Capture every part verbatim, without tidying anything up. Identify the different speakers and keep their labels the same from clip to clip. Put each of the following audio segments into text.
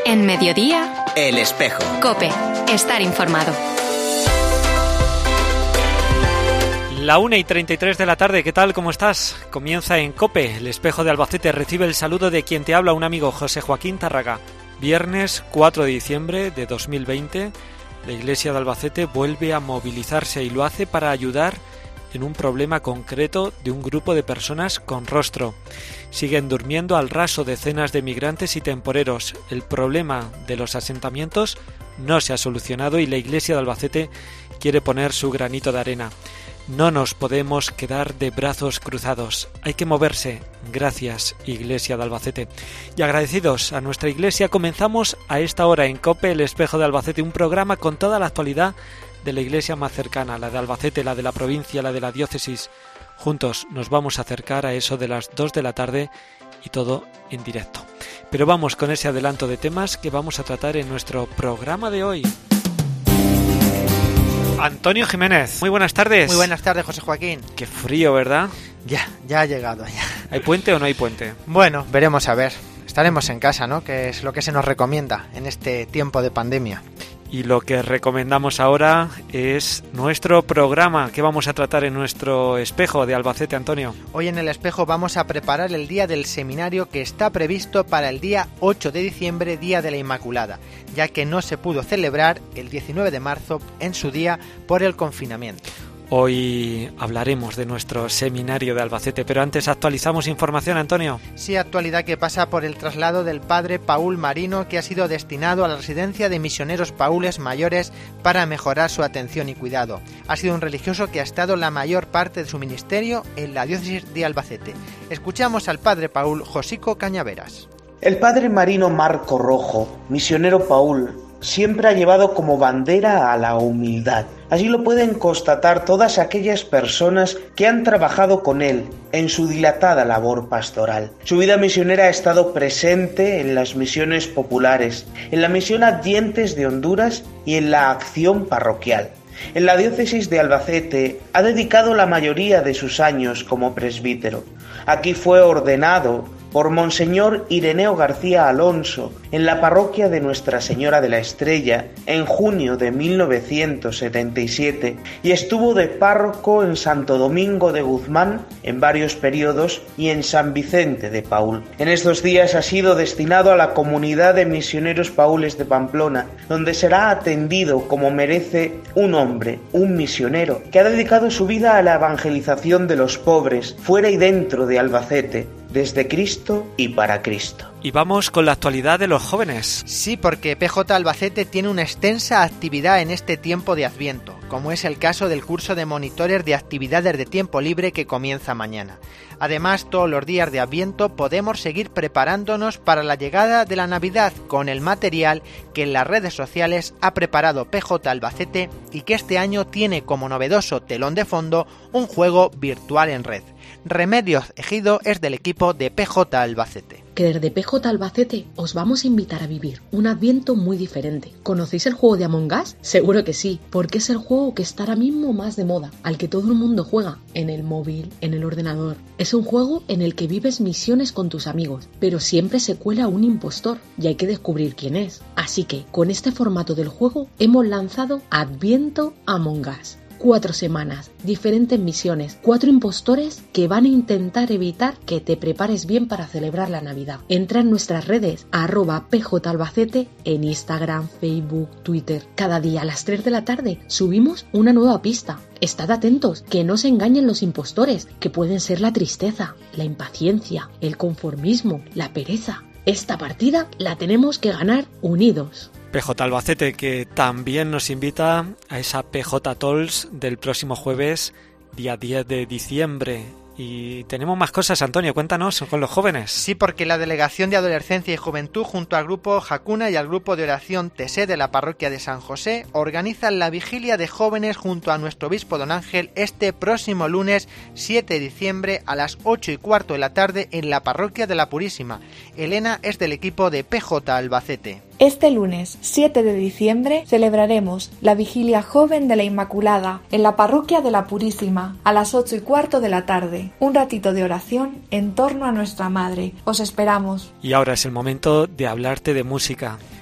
Speaker 1: En Mediodía,
Speaker 2: El Espejo.
Speaker 1: COPE. Estar informado.
Speaker 3: La una y treinta y tres de la tarde, ¿qué tal? ¿Cómo estás? Comienza en COPE, El Espejo de Albacete. Recibe el saludo de quien te habla, un amigo, José Joaquín Tárraga. Viernes cuatro de diciembre de dos mil veinte, la Iglesia de Albacete vuelve a movilizarse y lo hace para ayudar en un problema concreto de un grupo de personas con rostro. Siguen durmiendo al raso decenas de migrantes y temporeros. El problema de los asentamientos no se ha solucionado y la Iglesia de Albacete quiere poner su granito de arena. No nos podemos quedar de brazos cruzados. Hay que moverse. Gracias, Iglesia de Albacete. Y agradecidos a nuestra Iglesia, comenzamos a esta hora en COPE, El Espejo de Albacete, un programa con toda la actualidad de la iglesia más cercana, la de Albacete, la de la provincia, la de la diócesis. Juntos nos vamos a acercar a eso de las dos de la tarde y todo en directo. Pero vamos con ese adelanto de temas que vamos a tratar en nuestro programa de hoy. Antonio Jiménez, muy buenas tardes.
Speaker 4: Muy buenas tardes, José Joaquín.
Speaker 3: Qué frío, ¿verdad?
Speaker 4: Ya, ya ha llegado. Ya.
Speaker 3: ¿Hay puente o no hay puente?
Speaker 4: Bueno, veremos a ver. Estaremos en casa, ¿no? Que es lo que se nos recomienda en este tiempo de pandemia.
Speaker 3: Y lo que recomendamos ahora es nuestro programa que vamos a tratar en nuestro espejo de Albacete, Antonio.
Speaker 4: Hoy en el espejo vamos a preparar el día del seminario que está previsto para el día ocho de diciembre, Día de la Inmaculada, ya que no se pudo celebrar el diecinueve de marzo en su día por el confinamiento.
Speaker 3: Hoy hablaremos de nuestro seminario de Albacete, pero antes actualizamos información, Antonio.
Speaker 4: Sí, actualidad que pasa por el traslado del padre Paul Marino, que ha sido destinado a la residencia de misioneros paules mayores para mejorar su atención y cuidado. Ha sido un religioso que ha estado la mayor parte de su ministerio en la diócesis de Albacete. Escuchamos al padre Paul Josico Cañaveras.
Speaker 5: El padre Marino Marco Rojo, misionero Paul, siempre ha llevado como bandera a la humildad. Así lo pueden constatar todas aquellas personas que han trabajado con él en su dilatada labor pastoral. Su vida misionera ha estado presente en las misiones populares, en la misión Advientes de Honduras y en la acción parroquial. En la diócesis de Albacete ha dedicado la mayoría de sus años como presbítero. Aquí fue ordenado por Monseñor Ireneo García Alonso en la parroquia de Nuestra Señora de la Estrella en junio de mil novecientos setenta y siete y estuvo de párroco en Santo Domingo de Guzmán en varios periodos y en San Vicente de Paúl. En estos días ha sido destinado a la comunidad de misioneros paules de Pamplona, donde será atendido como merece un hombre, un misionero, que ha dedicado su vida a la evangelización de los pobres, fuera y dentro de Albacete, desde Cristo y para Cristo.
Speaker 3: Y vamos con la actualidad de los jóvenes.
Speaker 4: Sí, porque P J Albacete tiene una extensa actividad en este tiempo de Adviento, como es el caso del curso de monitores de actividades de tiempo libre que comienza mañana. Además, todos los días de Adviento podemos seguir preparándonos para la llegada de la Navidad con el material que en las redes sociales ha preparado P J Albacete y que este año tiene como novedoso telón de fondo un juego virtual en red. Remedios Ejido es del equipo de P J Albacete.
Speaker 6: Que desde P J Albacete os vamos a invitar a vivir un Adviento muy diferente. ¿Conocéis el juego de Among Us? Seguro que sí, porque es el juego que está ahora mismo más de moda, al que todo el mundo juega, en el móvil, en el ordenador. Es un juego en el que vives misiones con tus amigos, pero siempre se cuela un impostor y hay que descubrir quién es. Así que, con este formato del juego, hemos lanzado Adviento Among Us. Cuatro semanas, diferentes misiones, cuatro impostores que van a intentar evitar que te prepares bien para celebrar la Navidad. Entra en nuestras redes, arroba P J Albacete, en Instagram, Facebook, Twitter. Cada día a las tres de la tarde subimos una nueva pista. Estad atentos, que no se engañen los impostores, que pueden ser la tristeza, la impaciencia, el conformismo, la pereza. Esta partida la tenemos que ganar unidos.
Speaker 3: P J Albacete, que también nos invita a esa P J Talks del próximo jueves, día diez de diciembre. Y tenemos más cosas, Antonio, cuéntanos con los jóvenes.
Speaker 4: Sí, porque la Delegación de Adolescencia y Juventud junto al Grupo Jacuna y al Grupo de Oración T S E de la Parroquia de San José organizan la Vigilia de Jóvenes junto a nuestro obispo Don Ángel este próximo lunes siete de diciembre a las ocho y cuarto de la tarde en la Parroquia de la Purísima. Elena es del equipo de P J Albacete.
Speaker 7: Este lunes siete de diciembre celebraremos la Vigilia Joven de la Inmaculada en la Parroquia de la Purísima a las ocho y cuarto de la tarde. Un ratito de oración en torno a nuestra Madre. Os esperamos.
Speaker 3: Y ahora es el momento de hablarte de música.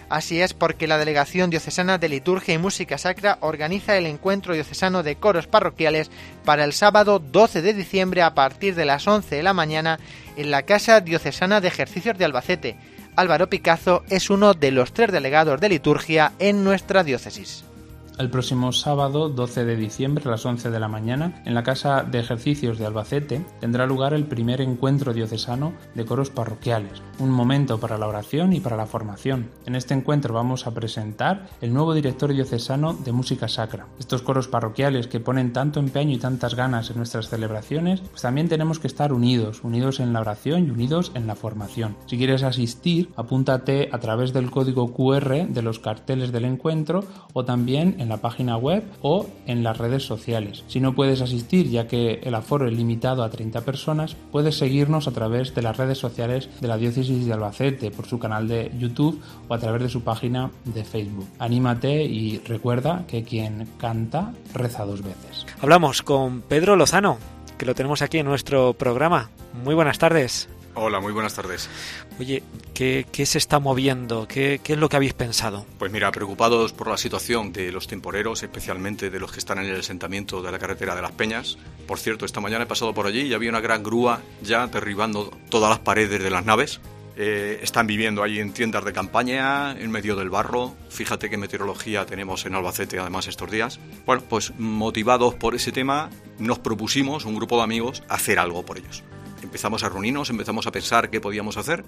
Speaker 4: Así es, porque la Delegación Diocesana de Liturgia y Música Sacra organiza el encuentro diocesano de coros parroquiales para el sábado doce de diciembre a partir de las once de la mañana en la Casa Diocesana de Ejercicios de Albacete. Álvaro Picazo es uno de los tres delegados de liturgia en nuestra diócesis.
Speaker 2: El próximo sábado, doce de diciembre, a las once de la mañana, en la Casa de Ejercicios de Albacete, tendrá lugar el primer encuentro diocesano de coros parroquiales, un momento para la oración y para la formación. En este encuentro vamos a presentar el nuevo director diocesano de música sacra. Estos coros parroquiales que ponen tanto empeño y tantas ganas en nuestras celebraciones, pues también tenemos que estar unidos, unidos en la oración y unidos en la formación. Si quieres asistir, apúntate a través del código cu erre de los carteles del encuentro o también en en la página web o en las redes sociales. Si no puedes asistir, ya que el aforo es limitado a treinta personas, puedes seguirnos a través de las redes sociales de la Diócesis de Albacete, por su canal de YouTube o a través de su página de Facebook. Anímate y recuerda que quien canta reza dos veces.
Speaker 3: Hablamos con Pedro Lozano, que lo tenemos aquí en nuestro programa. Muy buenas tardes.
Speaker 8: Hola, muy buenas tardes.
Speaker 3: Oye, ¿qué, qué se está moviendo? ¿Qué, ¿Qué es lo que habéis pensado?
Speaker 8: Pues mira, preocupados por la situación de los temporeros, especialmente de los que están en el asentamiento de la carretera de Las Peñas. Por cierto, esta mañana he pasado por allí y había una gran grúa ya derribando todas las paredes de las naves. Eh, están viviendo allí en tiendas de campaña, en medio del barro. Fíjate qué meteorología tenemos en Albacete además estos días. Bueno, pues motivados por ese tema, nos propusimos, un grupo de amigos, hacer algo por ellos. Empezamos a reunirnos, empezamos a pensar qué podíamos hacer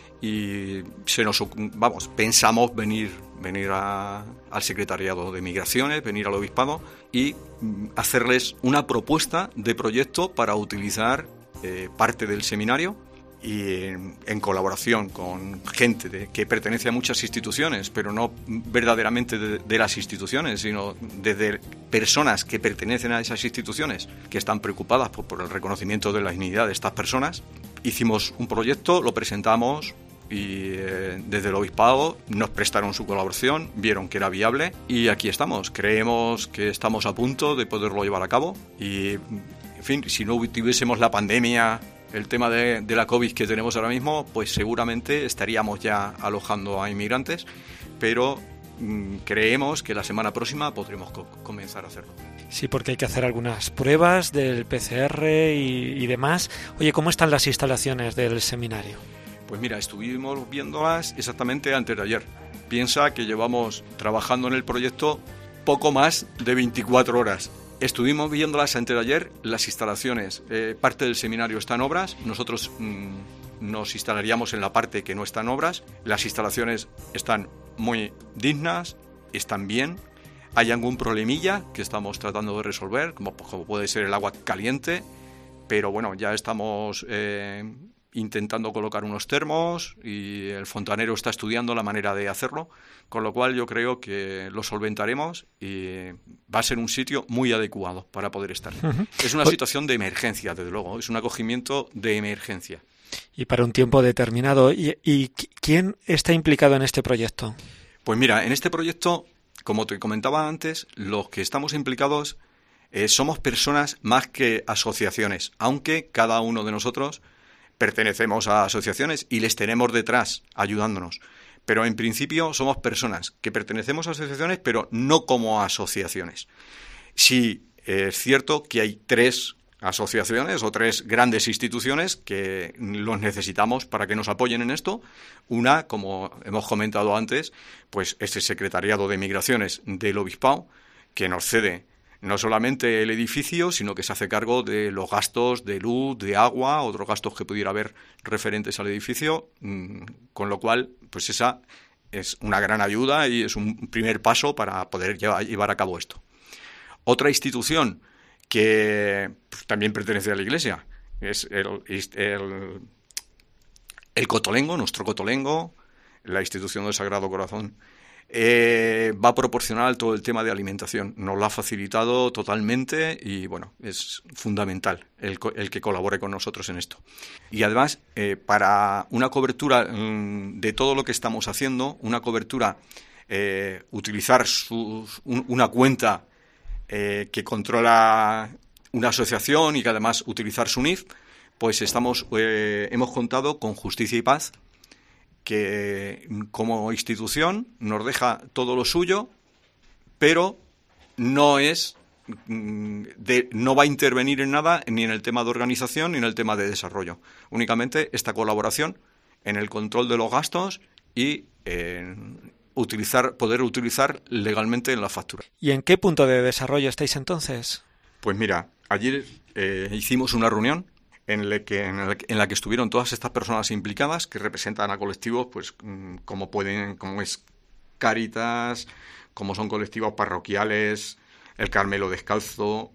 Speaker 8: y se nos, vamos, pensamos venir, venir a, al Secretariado de Migraciones, venir al Obispado y hacerles una propuesta de proyecto para utilizar eh, parte del seminario y en, en colaboración con gente de, que pertenece a muchas instituciones, pero no verdaderamente de, de las instituciones, sino desde personas que pertenecen a esas instituciones, que están preocupadas por, por el reconocimiento de la dignidad de estas personas. Hicimos un proyecto, lo presentamos y eh, desde el Obispado nos prestaron su colaboración, vieron que era viable y aquí estamos. Creemos que estamos a punto de poderlo llevar a cabo y, en fin, si no tuviésemos la pandemia, el tema de, de la COVID que tenemos ahora mismo, pues seguramente estaríamos ya alojando a inmigrantes, pero mmm, creemos que la semana próxima podremos co- comenzar a hacerlo.
Speaker 3: Sí, porque hay que hacer algunas pruebas del pe ce erre y, y demás. Oye, ¿cómo están las instalaciones del seminario?
Speaker 8: Pues mira, estuvimos viéndolas exactamente antes de ayer. Piensa que llevamos trabajando en el proyecto poco más de veinticuatro horas. Estuvimos viéndolas antes de ayer, las instalaciones. Eh, parte del seminario está en obras, nosotros mmm, nos instalaríamos en la parte que no está en obras. Las instalaciones están muy dignas, están bien. Hay algún problemilla que estamos tratando de resolver, como, como puede ser el agua caliente, pero bueno, ya estamos eh, intentando colocar unos termos y el fontanero está estudiando la manera de hacerlo, con lo cual yo creo que lo solventaremos y va a ser un sitio muy adecuado para poder estar. Uh-huh. Es una situación de emergencia, desde luego, es un acogimiento de emergencia.
Speaker 3: Y para un tiempo determinado. ¿Y, y quién está implicado en este proyecto?
Speaker 8: Pues mira, en este proyecto, como te comentaba antes, los que estamos implicados eh, somos personas más que asociaciones, aunque cada uno de nosotros pertenecemos a asociaciones y les tenemos detrás ayudándonos. Pero en principio somos personas que pertenecemos a asociaciones, pero no como asociaciones. Sí, es cierto que hay tres asociaciones o tres grandes instituciones que los necesitamos para que nos apoyen en esto. Una, como hemos comentado antes, pues es el Secretariado de Migraciones del Obispado, que nos cede no solamente el edificio, sino que se hace cargo de los gastos de luz, de agua, otros gastos que pudiera haber referentes al edificio, con lo cual, pues esa es una gran ayuda y es un primer paso para poder llevar, llevar a cabo esto. Otra institución que pues, también pertenece a la Iglesia es el, el, el Cotolengo, nuestro Cotolengo, la institución del Sagrado Corazón. Eh, va a proporcionar todo el tema de alimentación. Nos lo ha facilitado totalmente y, bueno, es fundamental el, el que colabore con nosotros en esto. Y además, eh, para una cobertura mmm, de todo lo que estamos haciendo, una cobertura, eh, utilizar sus, un, una cuenta eh, que controla una asociación y que además utilizar su N I F, pues estamos, eh, hemos contado con Justicia y Paz, que como institución nos deja todo lo suyo, pero no es de, no va a intervenir en nada, ni en el tema de organización ni en el tema de desarrollo. Únicamente esta colaboración en el control de los gastos y en utilizar, poder utilizar legalmente en la factura.
Speaker 3: ¿Y en qué punto de desarrollo estáis entonces?
Speaker 8: Pues mira, ayer eh, hicimos una reunión en la, que, en, la, en la que estuvieron todas estas personas implicadas que representan a colectivos, pues como pueden, como es Cáritas, como son colectivos parroquiales, el Carmelo Descalzo,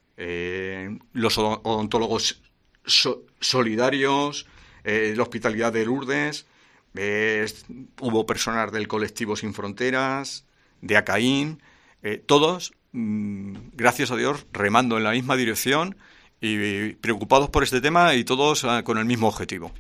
Speaker 8: eh, los odontólogos so, solidarios, eh, la Hospitalidad de Lourdes, eh, hubo personas del colectivo Sin Fronteras, de Acaín, eh, todos, mmm, gracias a Dios, remando en la misma dirección y preocupados por este tema y todos uh, con el mismo objetivo.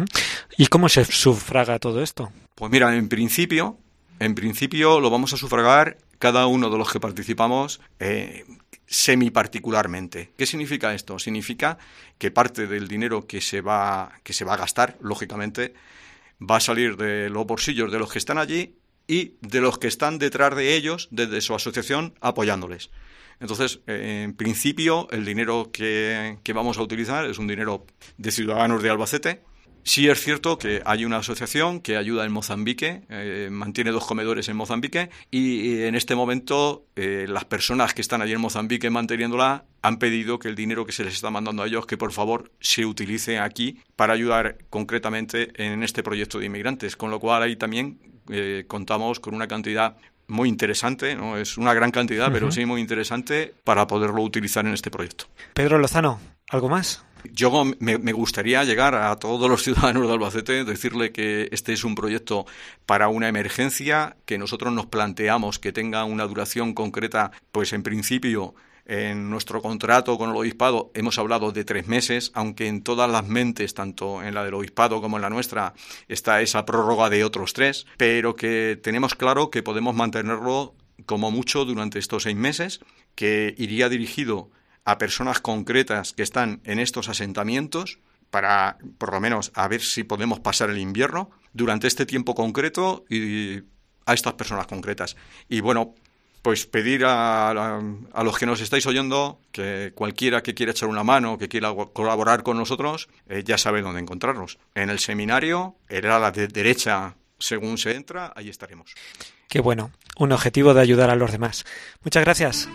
Speaker 3: ¿Y cómo se sufraga todo esto?
Speaker 8: Pues mira, en principio, en principio lo vamos a sufragar cada uno de los que participamos eh, semi-particularmente. ¿Qué significa esto? Significa que parte del dinero que se va, que se va a gastar, lógicamente, va a salir de los bolsillos de los que están allí y de los que están detrás de ellos, desde su asociación, apoyándoles. Entonces, eh, en principio, el dinero que, que vamos a utilizar es un dinero de ciudadanos de Albacete. Sí es cierto que hay una asociación que ayuda en Mozambique, eh, mantiene dos comedores en Mozambique y en este momento eh, las personas que están allí en Mozambique manteniéndola han pedido que el dinero que se les está mandando a ellos, que por favor se utilice aquí para ayudar concretamente en este proyecto de inmigrantes, con lo cual ahí también eh, contamos con una cantidad muy interesante, no es una gran cantidad, uh-huh. pero sí muy interesante para poderlo utilizar en este proyecto.
Speaker 3: Pedro Lozano, ¿algo más?
Speaker 8: Yo me, me gustaría llegar a todos los ciudadanos de Albacete, decirle que este es un proyecto para una emergencia, que nosotros nos planteamos que tenga una duración concreta, pues en principio en nuestro contrato con el obispado hemos hablado de tres meses, aunque en todas las mentes, tanto en la del obispado como en la nuestra, está esa prórroga de otros tres, pero que tenemos claro que podemos mantenerlo como mucho durante estos seis meses, que iría dirigido a personas concretas que están en estos asentamientos para, por lo menos, a ver si podemos pasar el invierno durante este tiempo concreto y a estas personas concretas. Y bueno, pues pedir a, a, a los que nos estáis oyendo que cualquiera que quiera echar una mano, que quiera colaborar con nosotros, eh, ya sabe dónde encontrarnos. En el seminario, en la de derecha, según se entra, ahí estaremos.
Speaker 3: Qué bueno, un objetivo de ayudar a los demás. Muchas gracias.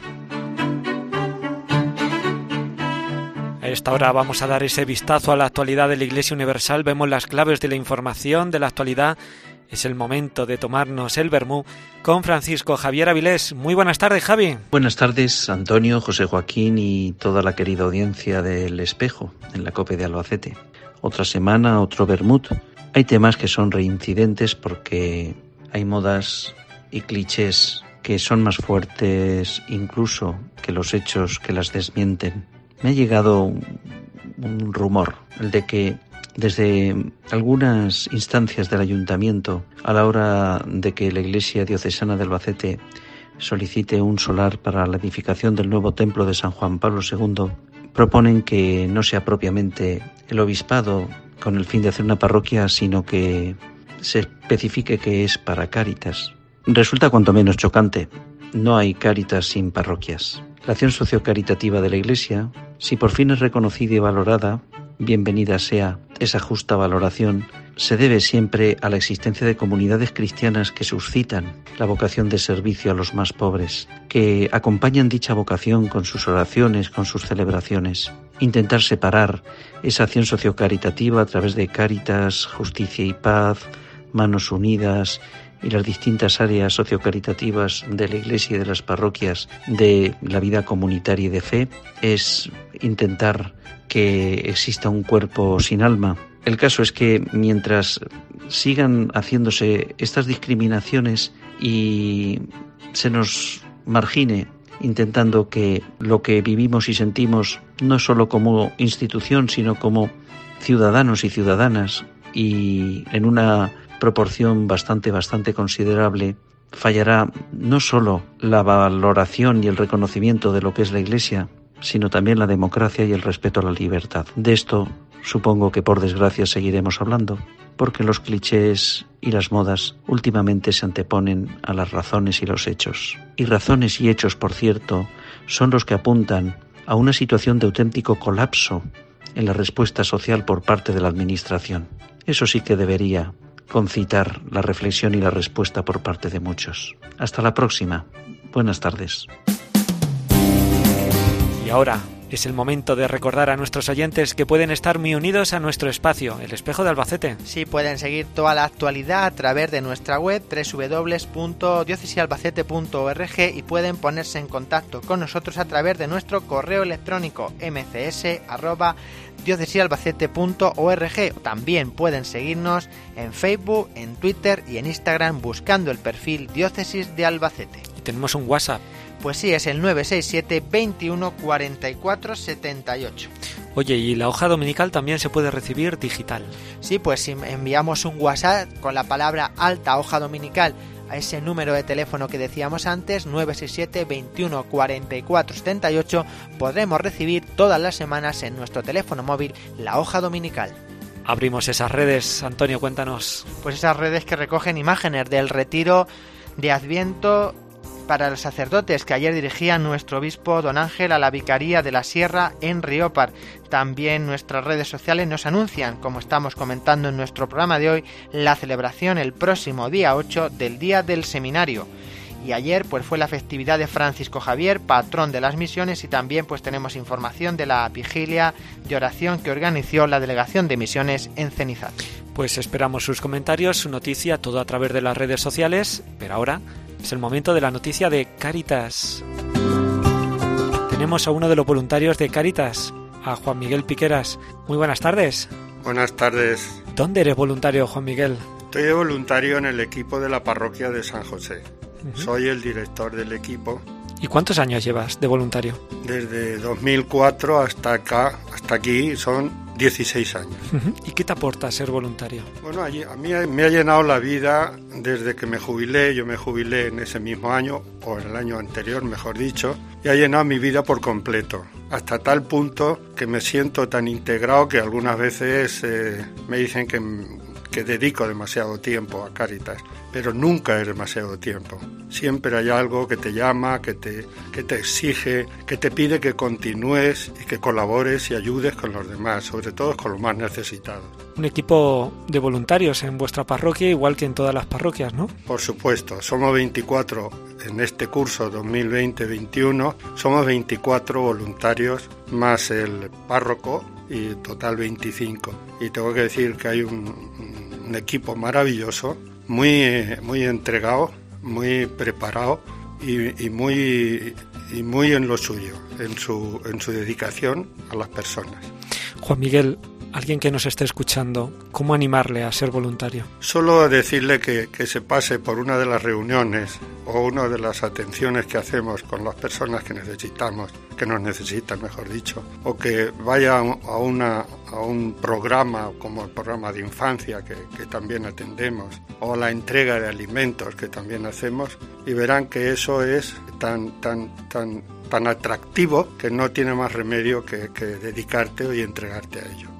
Speaker 3: A esta hora vamos a dar ese vistazo a la actualidad de la Iglesia Universal. Vemos las claves de la información de la actualidad. Es el momento de tomarnos el vermú con Francisco Javier Avilés. Muy buenas tardes, Javi.
Speaker 9: Buenas tardes, Antonio, José Joaquín y toda la querida audiencia del Espejo en la COPE de Albacete. Otra semana, otro vermut. Hay temas que son reincidentes porque hay modas y clichés que son más fuertes incluso que los hechos que las desmienten. Me ha llegado un, un rumor, el de que desde algunas instancias del ayuntamiento, a la hora de que la Iglesia Diocesana de Albacete solicite un solar para la edificación del nuevo templo de San Juan Pablo segundo, proponen que no sea propiamente el obispado con el fin de hacer una parroquia, sino que se especifique que es para Cáritas. Resulta cuanto menos chocante. No hay Cáritas sin parroquias. La acción sociocaritativa de la Iglesia, si por fin es reconocida y valorada, bienvenida sea esa justa valoración, se debe siempre a la existencia de comunidades cristianas que suscitan la vocación de servicio a los más pobres, que acompañan dicha vocación con sus oraciones, con sus celebraciones. Intentar separar esa acción sociocaritativa a través de Cáritas, Justicia y Paz, Manos Unidas y las distintas áreas sociocaritativas de la Iglesia y de las parroquias de la vida comunitaria y de fe es intentar que exista un cuerpo sin alma. El caso es que mientras sigan haciéndose estas discriminaciones y se nos margine intentando que lo que vivimos y sentimos no solo como institución sino como ciudadanos y ciudadanas y en una proporción bastante, bastante considerable, fallará no solo la valoración y el reconocimiento de lo que es la Iglesia, sino también la democracia y el respeto a la libertad. De esto supongo que por desgracia seguiremos hablando, porque los clichés y las modas últimamente se anteponen a las razones y los hechos. Y razones y hechos, por cierto, son los que apuntan a una situación de auténtico colapso en la respuesta social por parte de la Administración. Eso sí que debería concitar la reflexión y la respuesta por parte de muchos. Hasta la próxima. Buenas tardes.
Speaker 3: Y ahora es el momento de recordar a nuestros oyentes que pueden estar muy unidos a nuestro espacio, El Espejo de Albacete.
Speaker 4: Sí, pueden seguir toda la actualidad a través de nuestra web doble u doble u doble u punto diócesisalbacete punto org y pueden ponerse en contacto con nosotros a través de nuestro correo electrónico m c s arroba diócesisalbacete punto org. También pueden seguirnos en Facebook, en Twitter y en Instagram buscando el perfil Diócesis de Albacete.
Speaker 3: Y tenemos un WhatsApp.
Speaker 4: Pues sí, es el nueve seis siete, veintiuno, cuarenta y cuatro, setenta y ocho.
Speaker 3: Oye, y la hoja dominical también se puede recibir digital.
Speaker 4: Sí, pues si enviamos un WhatsApp con la palabra alta hoja dominical a ese número de teléfono que decíamos antes, nueve seis siete, veintiuno, cuarenta y cuatro, setenta y ocho, podremos recibir todas las semanas en nuestro teléfono móvil la hoja dominical.
Speaker 3: Abrimos esas redes, Antonio, cuéntanos.
Speaker 4: Pues esas redes que recogen imágenes del retiro de Adviento para los sacerdotes que ayer dirigía nuestro obispo don Ángel a la Vicaría de la Sierra en Riópar. También nuestras redes sociales nos anuncian, como estamos comentando en nuestro programa de hoy, la celebración el próximo día ocho del Día del Seminario. Y ayer pues fue la festividad de Francisco Javier, patrón de las misiones, y también pues tenemos información de la vigilia de oración que organizó la Delegación de Misiones en Cenizat.
Speaker 3: Pues esperamos sus comentarios, su noticia, todo a través de las redes sociales, pero ahora es el momento de la noticia de Cáritas. Tenemos a uno de los voluntarios de Cáritas, a Juan Miguel Piqueras. Muy buenas tardes.
Speaker 10: Buenas tardes.
Speaker 3: ¿Dónde eres voluntario, Juan Miguel?
Speaker 10: Estoy de voluntario en el equipo de la parroquia de San José. Uh-huh. Soy el director del equipo.
Speaker 3: ¿Y cuántos años llevas de voluntario?
Speaker 10: Desde dos mil cuatro hasta acá, hasta aquí son dieciséis años.
Speaker 3: Uh-huh. ¿Y qué te aporta ser voluntario?
Speaker 10: Bueno, a mí me ha llenado la vida desde que me jubilé. Yo me jubilé en ese mismo año, o en el año anterior, mejor dicho, y ha llenado mi vida por completo, hasta tal punto que me siento tan integrado que algunas veces eh, me dicen que, que dedico demasiado tiempo a Cáritas, pero nunca es demasiado tiempo. Siempre hay algo que te llama, que te, que te exige, que te pide que continúes y que colabores y ayudes con los demás, sobre todo con los más necesitados.
Speaker 3: Un equipo de voluntarios en vuestra parroquia, igual que en todas las parroquias, ¿no?
Speaker 10: Por supuesto, somos veinticuatro en este curso dos mil veinte veintiuno, somos veinticuatro voluntarios más el párroco y total veinticinco. Y tengo que decir que hay un, un equipo maravilloso, muy, muy entregado, muy preparado y, y muy y muy en lo suyo, en su en su dedicación a las personas.
Speaker 3: Juan Miguel, alguien que nos esté escuchando, ¿cómo animarle a ser voluntario?
Speaker 10: Solo decirle que, que se pase por una de las reuniones o una de las atenciones que hacemos con las personas que necesitamos, que nos necesitan, mejor dicho, o que vaya a, una, a un programa como el programa de infancia que, que también atendemos, o la entrega de alimentos que también hacemos, y verán que eso es tan, tan, tan, tan atractivo que no tiene más remedio que, que dedicarte y entregarte a ello.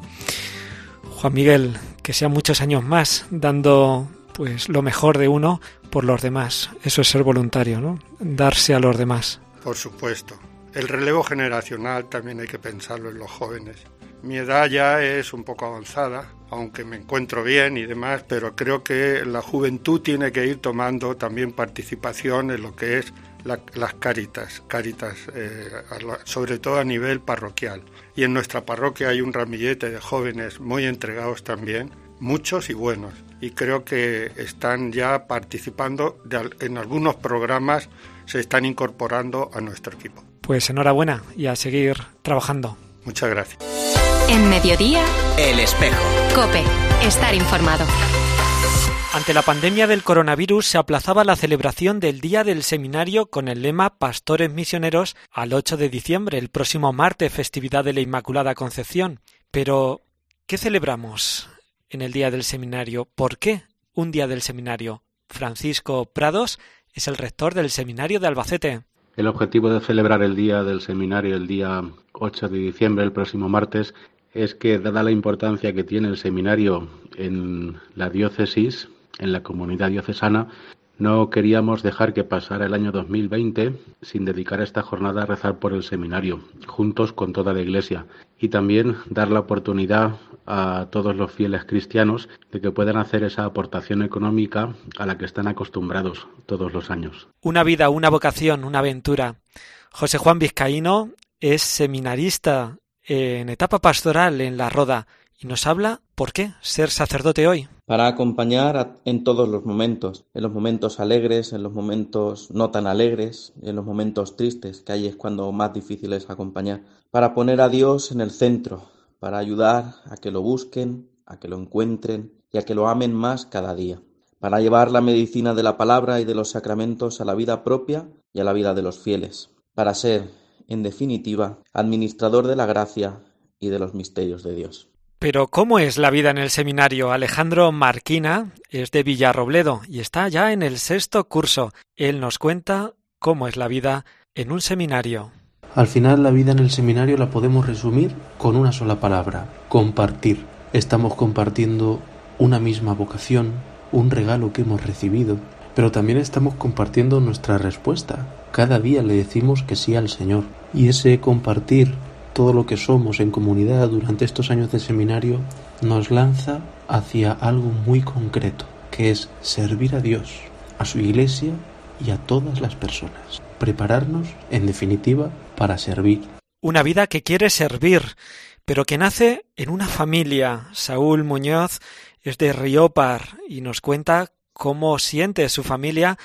Speaker 3: Juan Miguel, que sean muchos años más dando pues lo mejor de uno por los demás. Eso es ser voluntario, ¿no? Darse a los demás.
Speaker 10: Por supuesto. El relevo generacional también hay que pensarlo en los jóvenes. Mi edad ya es un poco avanzada, aunque me encuentro bien y demás, pero creo que la juventud tiene que ir tomando también participación en lo que es la, las Cáritas, Cáritas eh, sobre todo a nivel parroquial. Y en nuestra parroquia hay un ramillete de jóvenes muy entregados también, muchos y buenos. Y creo que están ya participando de, en algunos programas, se están incorporando a nuestro equipo.
Speaker 3: Pues enhorabuena y a seguir trabajando.
Speaker 10: Muchas gracias.
Speaker 1: En Mediodía,
Speaker 11: El Espejo.
Speaker 1: COPE. Estar informado.
Speaker 3: Ante la pandemia del coronavirus se aplazaba la celebración del Día del Seminario con el lema Pastores Misioneros al ocho de diciembre, el próximo martes, festividad de la Inmaculada Concepción. Pero, ¿qué celebramos en el Día del Seminario? ¿Por qué un Día del Seminario? Francisco Prados es el rector del Seminario de Albacete.
Speaker 12: El objetivo de celebrar el Día del Seminario el día ocho de diciembre, el próximo martes,
Speaker 11: es que, dada la importancia que tiene el seminario en la diócesis, en la comunidad diocesana, no queríamos dejar que pasara el año dos mil veinte sin dedicar esta jornada a rezar por el seminario, juntos con toda la Iglesia, y también dar la oportunidad a todos los fieles cristianos de que puedan hacer esa aportación económica a la que están acostumbrados todos los años.
Speaker 3: Una vida, una vocación, una aventura. José Juan Vizcaíno es seminarista en etapa pastoral en La Roda y nos habla por qué ser sacerdote hoy.
Speaker 12: Para acompañar a, en todos los momentos, en los momentos alegres, en los momentos no tan alegres, en los momentos tristes, que ahí es cuando más difícil es acompañar. Para poner a Dios en el centro, para ayudar a que lo busquen, a que lo encuentren y a que lo amen más cada día. Para llevar la medicina de la palabra y de los sacramentos a la vida propia y a la vida de los fieles. Para ser, en definitiva, administrador de la gracia y de los misterios de Dios.
Speaker 3: Pero ¿cómo es la vida en el seminario? Alejandro Marquina es de Villarrobledo y está ya en el sexto curso. Él nos cuenta cómo es la vida en un seminario.
Speaker 13: Al final, la vida en el seminario la podemos resumir con una sola palabra: compartir. Estamos compartiendo una misma vocación, un regalo que hemos recibido, pero también estamos compartiendo nuestra respuesta. Cada día le decimos que sí al Señor, y ese compartir todo lo que somos en comunidad durante estos años de seminario nos lanza hacia algo muy concreto, que es servir a Dios, a su Iglesia y a todas las personas. Prepararnos, en definitiva, para servir.
Speaker 3: Una vida que quiere servir, pero que nace en una familia. Saúl Muñoz es de Riópar y nos cuenta cómo siente su familia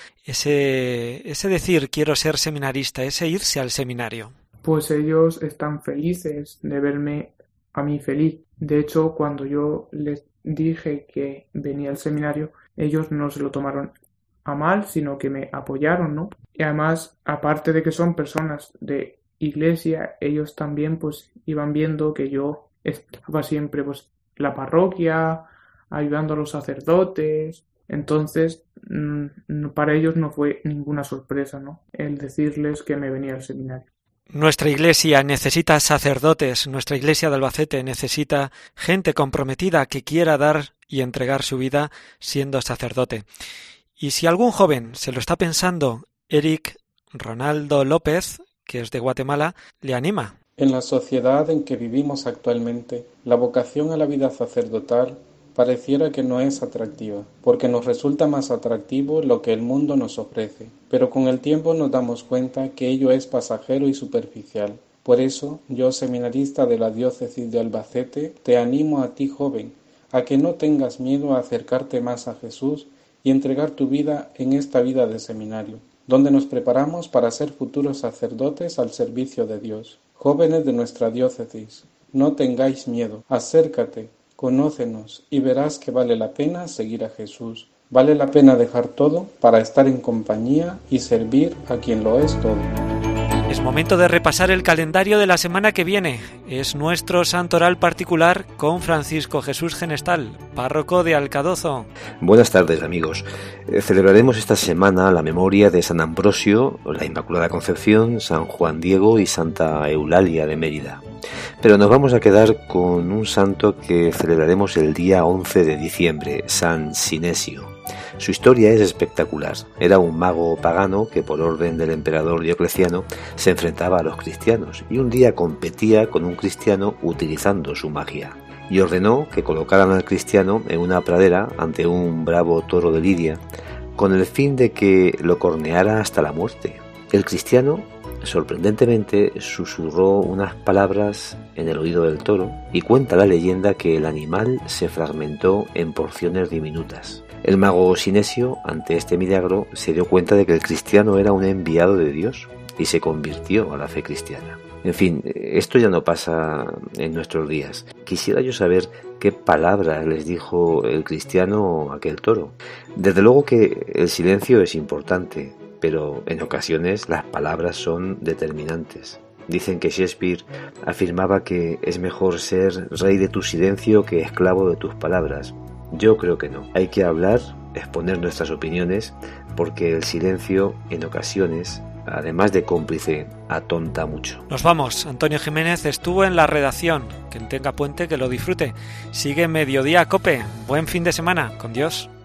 Speaker 3: ese, ese decir quiero ser seminarista, ese irse al seminario.
Speaker 14: Pues ellos están felices de verme a mí feliz. De hecho, cuando yo les dije que venía al seminario, ellos no se lo tomaron a mal, sino que me apoyaron, ¿no? Y además, aparte de que son personas de iglesia, ellos también pues iban viendo que yo estaba siempre pues en la parroquia, ayudando a los sacerdotes. Entonces, mmm, para ellos no fue ninguna sorpresa, ¿no?, el decirles que me venía al seminario.
Speaker 3: Nuestra Iglesia necesita sacerdotes, nuestra Iglesia de Albacete necesita gente comprometida que quiera dar y entregar su vida siendo sacerdote. Y si algún joven se lo está pensando, Eric Ronaldo López, que es de Guatemala, le anima.
Speaker 15: En la sociedad en que vivimos actualmente, la vocación a la vida sacerdotal pareciera que no es atractiva, porque nos resulta más atractivo lo que el mundo nos ofrece, pero con el tiempo nos damos cuenta que ello es pasajero y superficial. Por eso, yo, seminarista de la diócesis de Albacete, te animo a ti, joven, a que no tengas miedo a acercarte más a Jesús y entregar tu vida en esta vida de seminario, donde nos preparamos para ser futuros sacerdotes al servicio de Dios. Jóvenes de nuestra diócesis, no tengáis miedo, acércate, conócenos y verás que vale la pena seguir a Jesús. Vale la pena dejar todo para estar en compañía y servir a quien lo es todo.
Speaker 3: Es momento de repasar el calendario de la semana que viene. Es nuestro santoral particular con Francisco Jesús Genestal, párroco de Alcadozo.
Speaker 16: Buenas tardes, amigos. Eh, celebraremos esta semana la memoria de San Ambrosio, la Inmaculada Concepción, San Juan Diego y Santa Eulalia de Mérida. Pero nos vamos a quedar con un santo que celebraremos el día once de diciembre, San Sinesio. Su historia es espectacular. Era un mago pagano que por orden del emperador Diocleciano se enfrentaba a los cristianos y un día competía con un cristiano utilizando su magia. Y ordenó que colocaran al cristiano en una pradera ante un bravo toro de Lidia con el fin de que lo corneara hasta la muerte. El cristiano, sorprendentemente, susurró unas palabras en el oído del toro y cuenta la leyenda que el animal se fragmentó en porciones diminutas. El mago Sinesio, ante este milagro, se dio cuenta de que el cristiano era un enviado de Dios y se convirtió a la fe cristiana. En fin, esto ya no pasa en nuestros días. Quisiera yo saber qué palabras les dijo el cristiano a aquel toro. Desde luego que el silencio es importante, pero en ocasiones las palabras son determinantes. Dicen que Shakespeare afirmaba que es mejor ser rey de tu silencio que esclavo de tus palabras. Yo creo que no. Hay que hablar, exponer nuestras opiniones, porque el silencio, en ocasiones, además de cómplice, atonta mucho.
Speaker 3: Nos vamos. Antonio Jiménez estuvo en la redacción. quien tenga puente que lo disfrute. Sigue Mediodía Cope. Buen fin de semana. Con Dios.